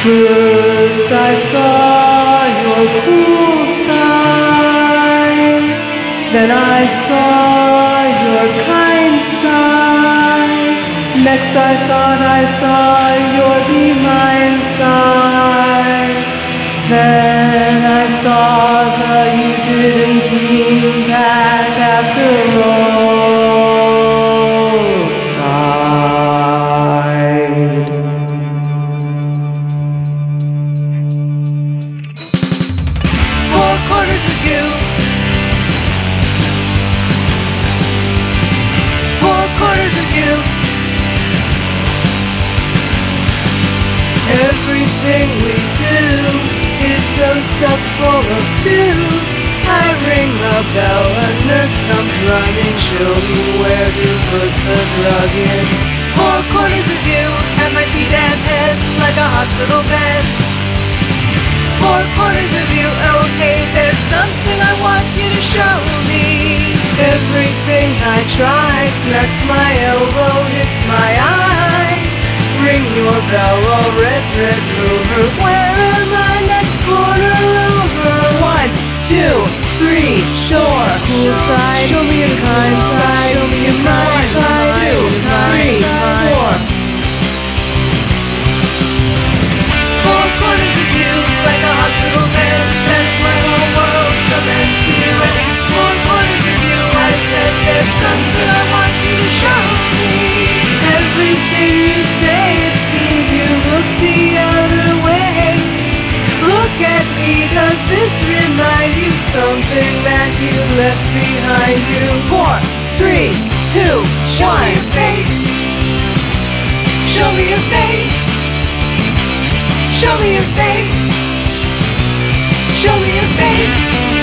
First I saw your cool side, then I saw your kind side. Next I thought I saw your be mine side. Then I saw that you didn't mean that after all. Sighed. 4/4 of you, 4/4 of you. Everything we do is so stuck full of tubes. I ring a bell, a nurse comes running. Show me where to put the drug in. 4/4 of you, and my feet and head like a hospital bed. 4/4 of you, okay, there's something I want you to show me. Everything I try smacks my elbow, hits my eye. Ring your bell, all red, red mover. Where am I next corner over? 1, 2, 3, sure. Cool side, Show me your kind side. show me your kind side. 1, 2, 3, 4. 4/4 of you, like a hospital bed. That's my whole world, from end to end. 4/4 of you, I said there's something I want you to show me. Everything you say, it seems you look the other way. Look at me, does this remind you something that you left behind you? 4, 3, 2, 1. Show me your face. Show me your face. Show me your face.